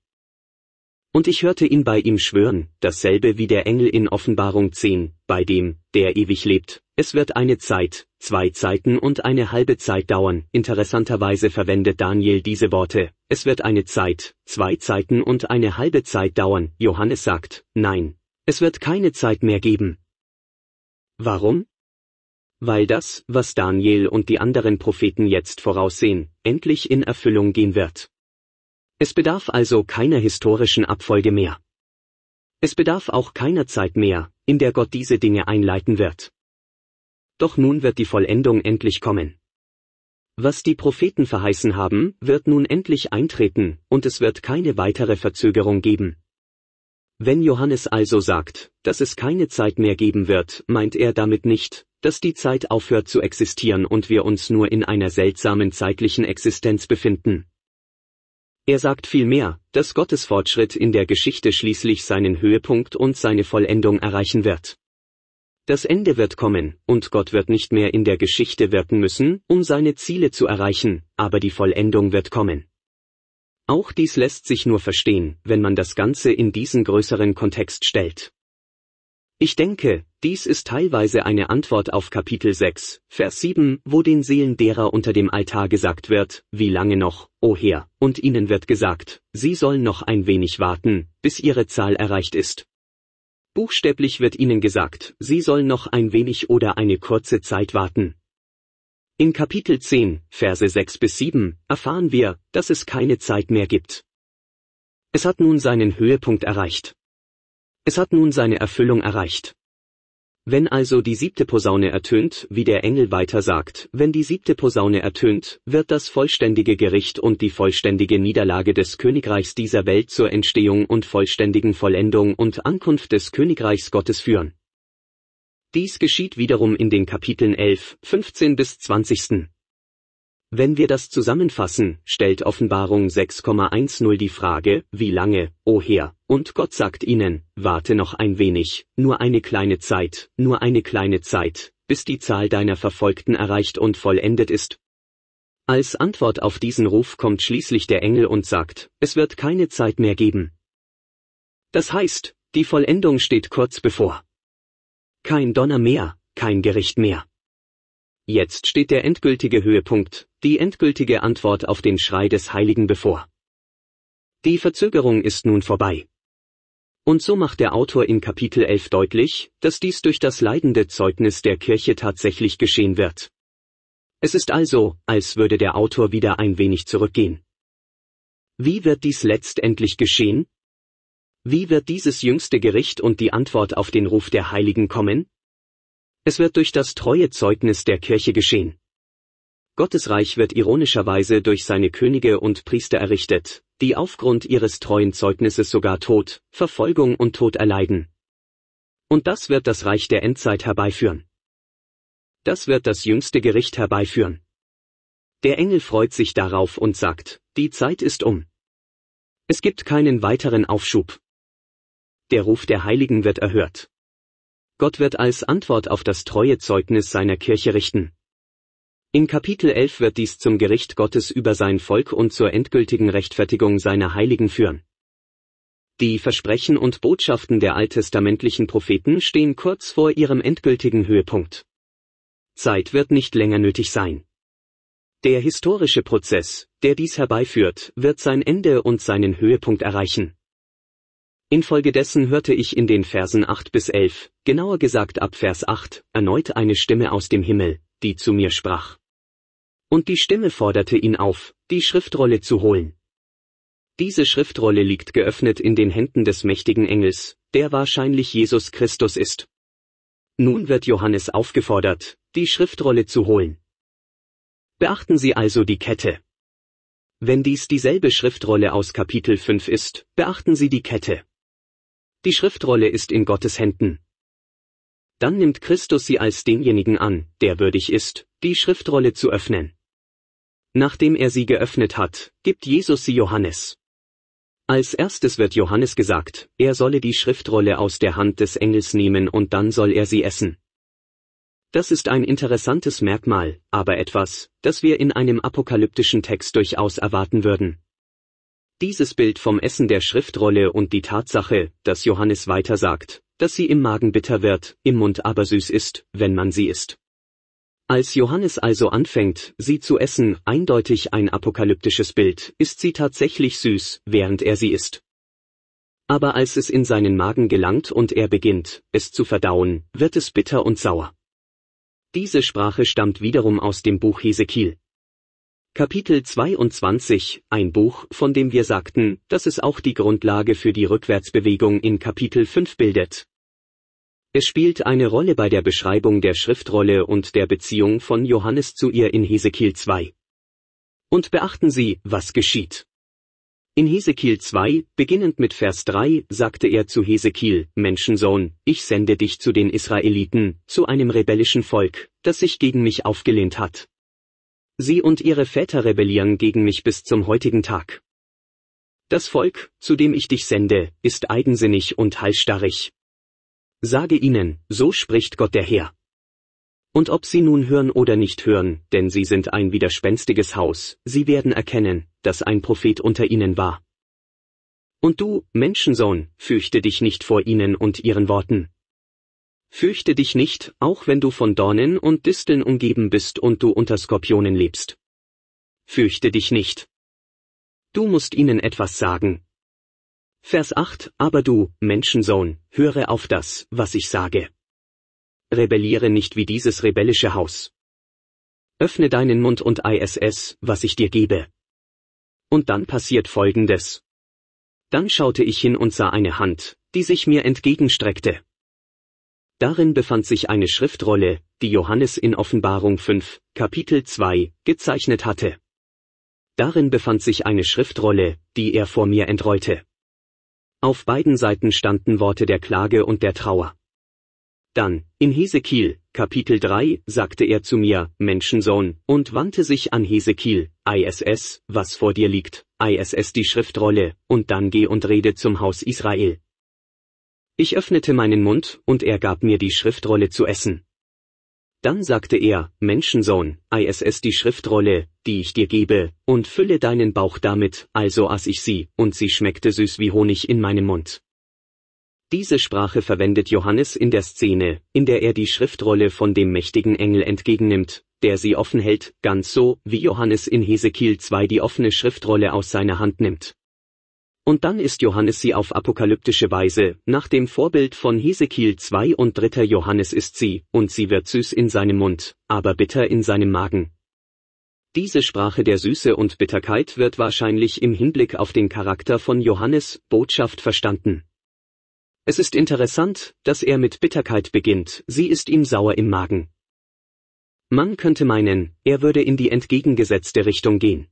Und ich hörte ihn bei ihm schwören, dasselbe wie der Engel in Offenbarung zehn, bei dem, der ewig lebt, es wird eine Zeit, zwei Zeiten und eine halbe Zeit dauern. Interessanterweise verwendet Daniel diese Worte, es wird eine Zeit, zwei Zeiten und eine halbe Zeit dauern. Johannes sagt, nein, es wird keine Zeit mehr geben. Warum? Weil das, was Daniel und die anderen Propheten jetzt voraussehen, endlich in Erfüllung gehen wird. Es bedarf also keiner historischen Abfolge mehr. Es bedarf auch keiner Zeit mehr, in der Gott diese Dinge einleiten wird. Doch nun wird die Vollendung endlich kommen. Was die Propheten verheißen haben, wird nun endlich eintreten, und es wird keine weitere Verzögerung geben. Wenn Johannes also sagt, dass es keine Zeit mehr geben wird, meint er damit nicht, dass die Zeit aufhört zu existieren und wir uns nur in einer seltsamen zeitlichen Existenz befinden. Er sagt vielmehr, dass Gottes Fortschritt in der Geschichte schließlich seinen Höhepunkt und seine Vollendung erreichen wird. Das Ende wird kommen, und Gott wird nicht mehr in der Geschichte wirken müssen, um seine Ziele zu erreichen, aber die Vollendung wird kommen. Auch dies lässt sich nur verstehen, wenn man das Ganze in diesen größeren Kontext stellt. Ich denke, dies ist teilweise eine Antwort auf Kapitel sechs, Vers sieben, wo den Seelen derer unter dem Altar gesagt wird, wie lange noch, o Herr, und ihnen wird gesagt, sie sollen noch ein wenig warten, bis ihre Zahl erreicht ist. Buchstäblich wird ihnen gesagt, sie sollen noch ein wenig oder eine kurze Zeit warten. In Kapitel zehn, Verse sechs bis sieben, erfahren wir, dass es keine Zeit mehr gibt. Es hat nun seinen Höhepunkt erreicht. Es hat nun seine Erfüllung erreicht. Wenn also die siebte Posaune ertönt, wie der Engel weiter sagt, wenn die siebte Posaune ertönt, wird das vollständige Gericht und die vollständige Niederlage des Königreichs dieser Welt zur Entstehung und vollständigen Vollendung und Ankunft des Königreichs Gottes führen. Dies geschieht wiederum in den Kapiteln elf, fünfzehn bis zwanzig. Wenn wir das zusammenfassen, stellt Offenbarung sechs Komma zehn die Frage, wie lange, o Herr, und Gott sagt ihnen, warte noch ein wenig, nur eine kleine Zeit, nur eine kleine Zeit, bis die Zahl deiner Verfolgten erreicht und vollendet ist. Als Antwort auf diesen Ruf kommt schließlich der Engel und sagt, es wird keine Zeit mehr geben. Das heißt, die Vollendung steht kurz bevor. Kein Donner mehr, kein Gericht mehr. Jetzt steht der endgültige Höhepunkt, die endgültige Antwort auf den Schrei des Heiligen bevor. Die Verzögerung ist nun vorbei. Und so macht der Autor in Kapitel elf deutlich, dass dies durch das leidende Zeugnis der Kirche tatsächlich geschehen wird. Es ist also, als würde der Autor wieder ein wenig zurückgehen. Wie wird dies letztendlich geschehen? Wie wird dieses jüngste Gericht und die Antwort auf den Ruf der Heiligen kommen? Es wird durch das treue Zeugnis der Kirche geschehen. Gottes Reich wird ironischerweise durch seine Könige und Priester errichtet, die aufgrund ihres treuen Zeugnisses sogar Tod, Verfolgung und Tod erleiden. Und das wird das Reich der Endzeit herbeiführen. Das wird das jüngste Gericht herbeiführen. Der Engel freut sich darauf und sagt, die Zeit ist um. Es gibt keinen weiteren Aufschub. Der Ruf der Heiligen wird erhört. Gott wird als Antwort auf das treue Zeugnis seiner Kirche richten. In Kapitel elf wird dies zum Gericht Gottes über sein Volk und zur endgültigen Rechtfertigung seiner Heiligen führen. Die Versprechen und Botschaften der alttestamentlichen Propheten stehen kurz vor ihrem endgültigen Höhepunkt. Zeit wird nicht länger nötig sein. Der historische Prozess, der dies herbeiführt, wird sein Ende und seinen Höhepunkt erreichen. Infolgedessen hörte ich in den Versen acht bis elf, genauer gesagt ab Vers acht, erneut eine Stimme aus dem Himmel, die zu mir sprach. Und die Stimme forderte ihn auf, die Schriftrolle zu holen. Diese Schriftrolle liegt geöffnet in den Händen des mächtigen Engels, der wahrscheinlich Jesus Christus ist. Nun wird Johannes aufgefordert, die Schriftrolle zu holen. Beachten Sie also die Kette. Wenn dies dieselbe Schriftrolle aus Kapitel fünf ist, beachten Sie die Kette. Die Schriftrolle ist in Gottes Händen. Dann nimmt Christus sie als denjenigen an, der würdig ist, die Schriftrolle zu öffnen. Nachdem er sie geöffnet hat, gibt Jesus sie Johannes. Als erstes wird Johannes gesagt, er solle die Schriftrolle aus der Hand des Engels nehmen und dann soll er sie essen. Das ist ein interessantes Merkmal, aber etwas, das wir in einem apokalyptischen Text durchaus erwarten würden. Dieses Bild vom Essen der Schriftrolle und die Tatsache, dass Johannes weiter sagt, dass sie im Magen bitter wird, im Mund aber süß ist, wenn man sie isst. Als Johannes also anfängt, sie zu essen, eindeutig ein apokalyptisches Bild, ist sie tatsächlich süß, während er sie isst. Aber als es in seinen Magen gelangt und er beginnt, es zu verdauen, wird es bitter und sauer. Diese Sprache stammt wiederum aus dem Buch Hesekiel. Kapitel zweiundzwanzig, ein Buch, von dem wir sagten, dass es auch die Grundlage für die Rückwärtsbewegung in Kapitel fünf bildet. Es spielt eine Rolle bei der Beschreibung der Schriftrolle und der Beziehung von Johannes zu ihr in Hesekiel zwei. Und beachten Sie, was geschieht. In Hesekiel zwei, beginnend mit Vers drei, sagte er zu Hesekiel, Menschensohn, ich sende dich zu den Israeliten, zu einem rebellischen Volk, das sich gegen mich aufgelehnt hat. Sie und ihre Väter rebellieren gegen mich bis zum heutigen Tag. Das Volk, zu dem ich dich sende, ist eigensinnig und halsstarrig. Sage ihnen, so spricht Gott der Herr. Und ob sie nun hören oder nicht hören, denn sie sind ein widerspenstiges Haus, sie werden erkennen, dass ein Prophet unter ihnen war. Und du, Menschensohn, fürchte dich nicht vor ihnen und ihren Worten. Fürchte dich nicht, auch wenn du von Dornen und Disteln umgeben bist und du unter Skorpionen lebst. Fürchte dich nicht. Du musst ihnen etwas sagen. Vers acht, aber du, Menschensohn, höre auf das, was ich sage. Rebelliere nicht wie dieses rebellische Haus. Öffne deinen Mund und iss, was ich dir gebe. Und dann passiert Folgendes. Dann schaute ich hin und sah eine Hand, die sich mir entgegenstreckte. Darin befand sich eine Schriftrolle, die Johannes in Offenbarung fünf, Kapitel zwei, gezeichnet hatte. Darin befand sich eine Schriftrolle, die er vor mir entrollte. Auf beiden Seiten standen Worte der Klage und der Trauer. Dann, in Hesekiel, Kapitel drei, sagte er zu mir, Menschensohn, und wandte sich an Hesekiel, iss, was vor dir liegt, iss die Schriftrolle, und dann geh und rede zum Haus Israel. Ich öffnete meinen Mund, und er gab mir die Schriftrolle zu essen. Dann sagte er, Menschensohn, iss die Schriftrolle, die ich dir gebe, und fülle deinen Bauch damit, also aß ich sie, und sie schmeckte süß wie Honig in meinem Mund. Diese Sprache verwendet Johannes in der Szene, in der er die Schriftrolle von dem mächtigen Engel entgegennimmt, der sie offen hält, ganz so, wie Johannes in Hesekiel zwei die offene Schriftrolle aus seiner Hand nimmt. Und dann isst Johannes sie auf apokalyptische Weise, nach dem Vorbild von Hesekiel zwei und dritter Johannes isst sie, und sie wird süß in seinem Mund, aber bitter in seinem Magen. Diese Sprache der Süße und Bitterkeit wird wahrscheinlich im Hinblick auf den Charakter von Johannes' Botschaft verstanden. Es ist interessant, dass er mit Bitterkeit beginnt, sie ist ihm sauer im Magen. Man könnte meinen, er würde in die entgegengesetzte Richtung gehen.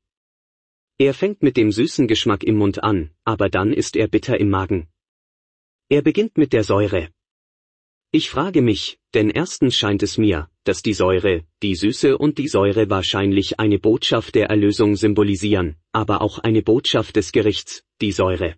Er fängt mit dem süßen Geschmack im Mund an, aber dann ist er bitter im Magen. Er beginnt mit der Säure. Ich frage mich, denn erstens scheint es mir, dass die Säure, die Süße und die Säure wahrscheinlich eine Botschaft der Erlösung symbolisieren, aber auch eine Botschaft des Gerichts, die Säure.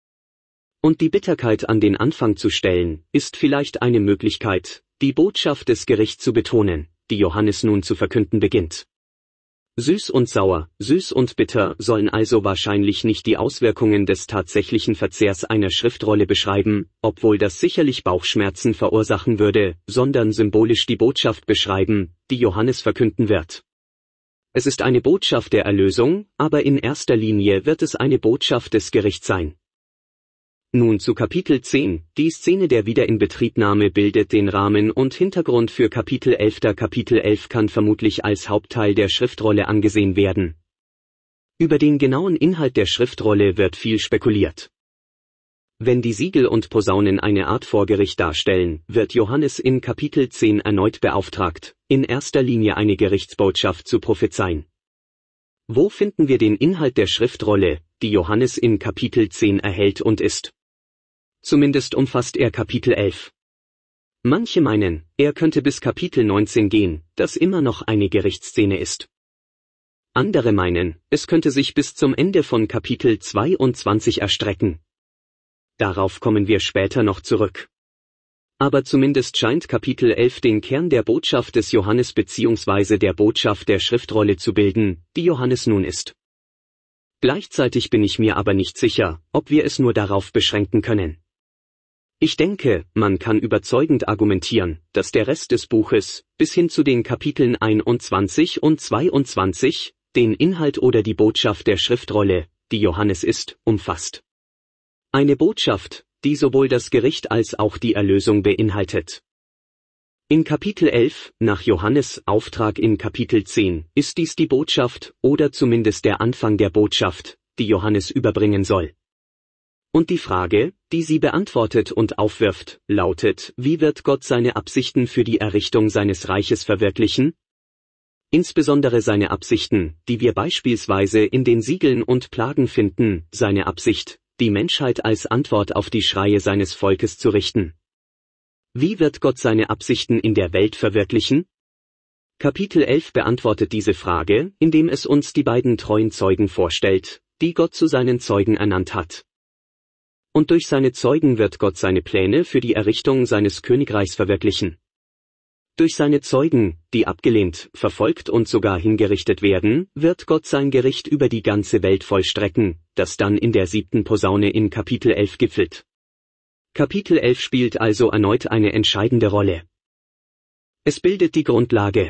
Und die Bitterkeit an den Anfang zu stellen, ist vielleicht eine Möglichkeit, die Botschaft des Gerichts zu betonen, die Johannes nun zu verkünden beginnt. Süß und sauer, süß und bitter sollen also wahrscheinlich nicht die Auswirkungen des tatsächlichen Verzehrs einer Schriftrolle beschreiben, obwohl das sicherlich Bauchschmerzen verursachen würde, sondern symbolisch die Botschaft beschreiben, die Johannes verkünden wird. Es ist eine Botschaft der Erlösung, aber in erster Linie wird es eine Botschaft des Gerichts sein. Nun zu Kapitel zehn, die Szene der Wiederinbetriebnahme bildet den Rahmen und Hintergrund für Kapitel elf. Der Kapitel elf kann vermutlich als Hauptteil der Schriftrolle angesehen werden. Über den genauen Inhalt der Schriftrolle wird viel spekuliert. Wenn die Siegel und Posaunen eine Art Vorgericht darstellen, wird Johannes in Kapitel zehn erneut beauftragt, in erster Linie eine Gerichtsbotschaft zu prophezeien. Wo finden wir den Inhalt der Schriftrolle, die Johannes in Kapitel zehn erhält und ist? Zumindest umfasst er Kapitel elf. Manche meinen, er könnte bis Kapitel neunzehn gehen, das immer noch eine Gerichtsszene ist. Andere meinen, es könnte sich bis zum Ende von Kapitel zweiundzwanzig erstrecken. Darauf kommen wir später noch zurück. Aber zumindest scheint Kapitel elf den Kern der Botschaft des Johannes bzw. der Botschaft der Schriftrolle zu bilden, die Johannes nun ist. Gleichzeitig bin ich mir aber nicht sicher, ob wir es nur darauf beschränken können. Ich denke, man kann überzeugend argumentieren, dass der Rest des Buches, bis hin zu den Kapiteln einundzwanzig und zweiundzwanzig, den Inhalt oder die Botschaft der Schriftrolle, die Johannes ist, umfasst. Eine Botschaft, die sowohl das Gericht als auch die Erlösung beinhaltet. In Kapitel elf, nach Johannes' Auftrag in Kapitel zehn, ist dies die Botschaft, oder zumindest der Anfang der Botschaft, die Johannes überbringen soll. Und die Frage, die sie beantwortet und aufwirft, lautet, wie wird Gott seine Absichten für die Errichtung seines Reiches verwirklichen? Insbesondere seine Absichten, die wir beispielsweise in den Siegeln und Plagen finden, seine Absicht, die Menschheit als Antwort auf die Schreie seines Volkes zu richten. Wie wird Gott seine Absichten in der Welt verwirklichen? Kapitel elf beantwortet diese Frage, indem es uns die beiden treuen Zeugen vorstellt, die Gott zu seinen Zeugen ernannt hat. Und durch seine Zeugen wird Gott seine Pläne für die Errichtung seines Königreichs verwirklichen. Durch seine Zeugen, die abgelehnt, verfolgt und sogar hingerichtet werden, wird Gott sein Gericht über die ganze Welt vollstrecken, das dann in der siebten Posaune in Kapitel elf gipfelt. Kapitel elf spielt also erneut eine entscheidende Rolle. Es bildet die Grundlage.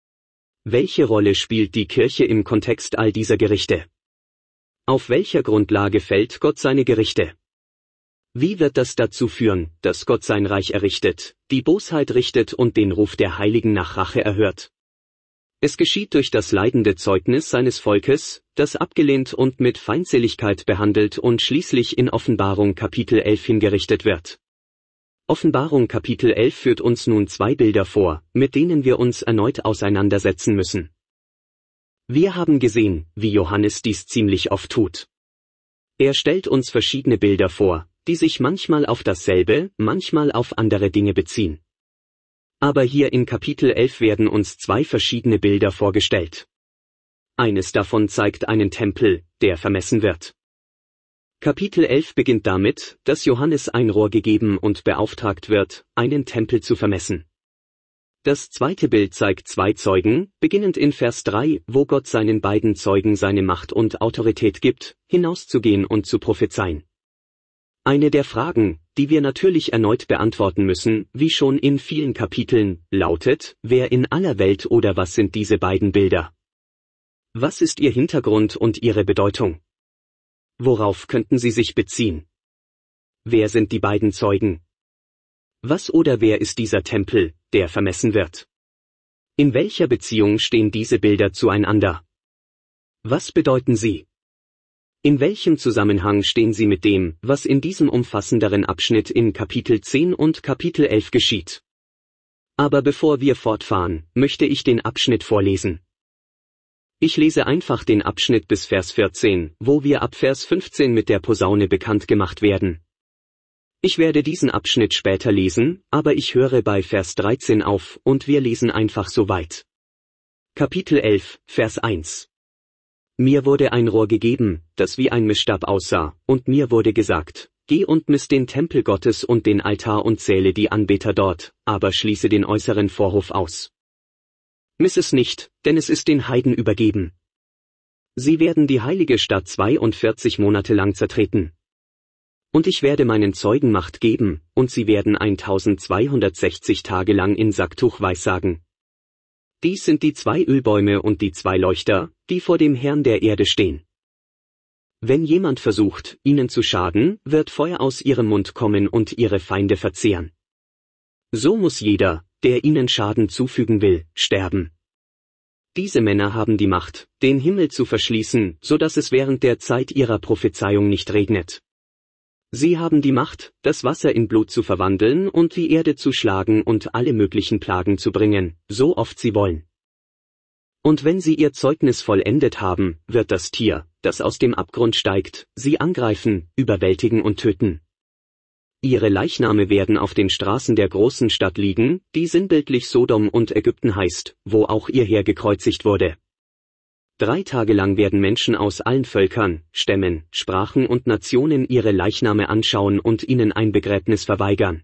Welche Rolle spielt die Kirche im Kontext all dieser Gerichte? Auf welcher Grundlage fällt Gott seine Gerichte? Wie wird das dazu führen, dass Gott sein Reich errichtet, die Bosheit richtet und den Ruf der Heiligen nach Rache erhört? Es geschieht durch das leidende Zeugnis seines Volkes, das abgelehnt und mit Feindseligkeit behandelt und schließlich in Offenbarung Kapitel elf hingerichtet wird. Offenbarung Kapitel elf führt uns nun zwei Bilder vor, mit denen wir uns erneut auseinandersetzen müssen. Wir haben gesehen, wie Johannes dies ziemlich oft tut. Er stellt uns verschiedene Bilder vor, die sich manchmal auf dasselbe, manchmal auf andere Dinge beziehen. Aber hier in Kapitel elf werden uns zwei verschiedene Bilder vorgestellt. Eines davon zeigt einen Tempel, der vermessen wird. Kapitel elf beginnt damit, dass Johannes ein Rohr gegeben und beauftragt wird, einen Tempel zu vermessen. Das zweite Bild zeigt zwei Zeugen, beginnend in Vers drei, wo Gott seinen beiden Zeugen seine Macht und Autorität gibt, hinauszugehen und zu prophezeien. Eine der Fragen, die wir natürlich erneut beantworten müssen, wie schon in vielen Kapiteln, lautet, wer in aller Welt oder was sind diese beiden Bilder? Was ist ihr Hintergrund und ihre Bedeutung? Worauf könnten sie sich beziehen? Wer sind die beiden Zeugen? Was oder wer ist dieser Tempel, der vermessen wird? In welcher Beziehung stehen diese Bilder zueinander? Was bedeuten sie? In welchem Zusammenhang stehen sie mit dem, was in diesem umfassenderen Abschnitt in Kapitel zehn und Kapitel elf geschieht? Aber bevor wir fortfahren, möchte ich den Abschnitt vorlesen. Ich lese einfach den Abschnitt bis Vers vierzehn, wo wir ab Vers fünfzehn mit der Posaune bekannt gemacht werden. Ich werde diesen Abschnitt später lesen, aber ich höre bei Vers dreizehn auf und wir lesen einfach so weit. Kapitel elf, Vers eins. Mir wurde ein Rohr gegeben, das wie ein Missstab aussah, und mir wurde gesagt, geh und miss den Tempel Gottes und den Altar und zähle die Anbeter dort, aber schließe den äußeren Vorhof aus. Miss es nicht, denn es ist den Heiden übergeben. Sie werden die heilige Stadt zweiundvierzig Monate lang zertreten. Und ich werde meinen Zeugen Macht geben, und sie werden eintausendzweihundertsechzig Tage lang in Sacktuch weissagen. Dies sind die zwei Ölbäume und die zwei Leuchter, die vor dem Herrn der Erde stehen. Wenn jemand versucht, ihnen zu schaden, wird Feuer aus ihrem Mund kommen und ihre Feinde verzehren. So muss jeder, der ihnen Schaden zufügen will, sterben. Diese Männer haben die Macht, den Himmel zu verschließen, so dass es während der Zeit ihrer Prophezeiung nicht regnet. Sie haben die Macht, das Wasser in Blut zu verwandeln und die Erde zu schlagen und alle möglichen Plagen zu bringen, so oft sie wollen. Und wenn sie ihr Zeugnis vollendet haben, wird das Tier, das aus dem Abgrund steigt, sie angreifen, überwältigen und töten. Ihre Leichname werden auf den Straßen der großen Stadt liegen, die sinnbildlich Sodom und Ägypten heißt, wo auch ihr Herr gekreuzigt wurde. Drei Tage lang werden Menschen aus allen Völkern, Stämmen, Sprachen und Nationen ihre Leichname anschauen und ihnen ein Begräbnis verweigern.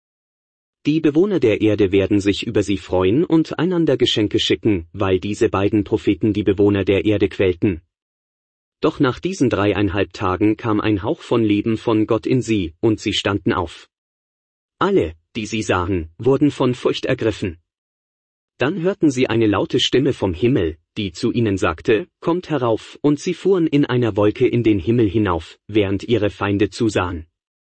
Die Bewohner der Erde werden sich über sie freuen und einander Geschenke schicken, weil diese beiden Propheten die Bewohner der Erde quälten. Doch nach diesen dreieinhalb Tagen kam ein Hauch von Leben von Gott in sie, und sie standen auf. Alle, die sie sahen, wurden von Furcht ergriffen. Dann hörten sie eine laute Stimme vom Himmel, die zu ihnen sagte, kommt herauf, und sie fuhren in einer Wolke in den Himmel hinauf, während ihre Feinde zusahen.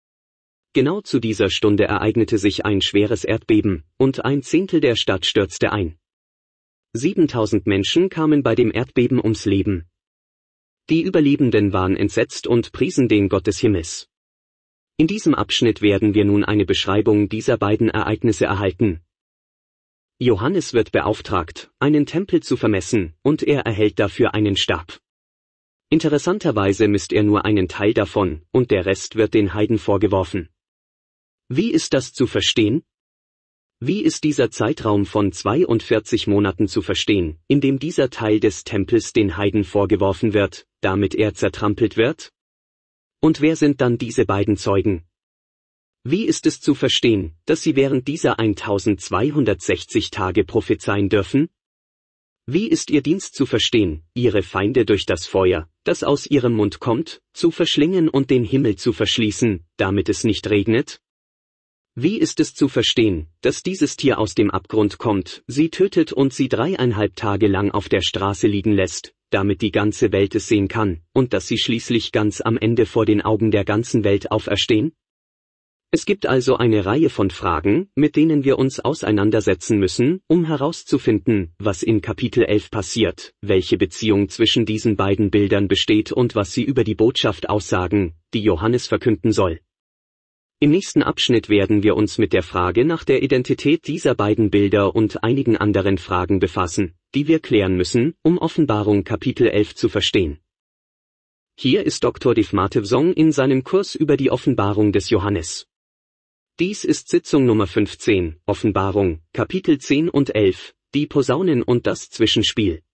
Genau zu dieser Stunde ereignete sich ein schweres Erdbeben, und ein Zehntel der Stadt stürzte ein. Siebentausend Menschen kamen bei dem Erdbeben ums Leben. Die Überlebenden waren entsetzt und priesen den Gott des Himmels. In diesem Abschnitt werden wir nun eine Beschreibung dieser beiden Ereignisse erhalten. Johannes wird beauftragt, einen Tempel zu vermessen, und er erhält dafür einen Stab. Interessanterweise misst er nur einen Teil davon, und der Rest wird den Heiden vorgeworfen. Wie ist das zu verstehen? Wie ist dieser Zeitraum von zweiundvierzig Monaten zu verstehen, in dem dieser Teil des Tempels den Heiden vorgeworfen wird, damit er zertrampelt wird? Und wer sind dann diese beiden Zeugen? Wie ist es zu verstehen, dass sie während dieser eintausendzweihundertsechzig Tage prophezeien dürfen? Wie ist ihr Dienst zu verstehen, ihre Feinde durch das Feuer, das aus ihrem Mund kommt, zu verschlingen und den Himmel zu verschließen, damit es nicht regnet? Wie ist es zu verstehen, dass dieses Tier aus dem Abgrund kommt, sie tötet und sie dreieinhalb Tage lang auf der Straße liegen lässt, damit die ganze Welt es sehen kann, und dass sie schließlich ganz am Ende vor den Augen der ganzen Welt auferstehen? Es gibt also eine Reihe von Fragen, mit denen wir uns auseinandersetzen müssen, um herauszufinden, was in Kapitel elf passiert, welche Beziehung zwischen diesen beiden Bildern besteht und was sie über die Botschaft aussagen, die Johannes verkünden soll. Im nächsten Abschnitt werden wir uns mit der Frage nach der Identität dieser beiden Bilder und einigen anderen Fragen befassen, die wir klären müssen, um Offenbarung Kapitel elf zu verstehen. Hier ist Doktor Dave Matevsong in seinem Kurs über die Offenbarung des Johannes. Dies ist Sitzung Nummer fünfzehn, Offenbarung, Kapitel zehn und elf, die Posaunen und das Zwischenspiel.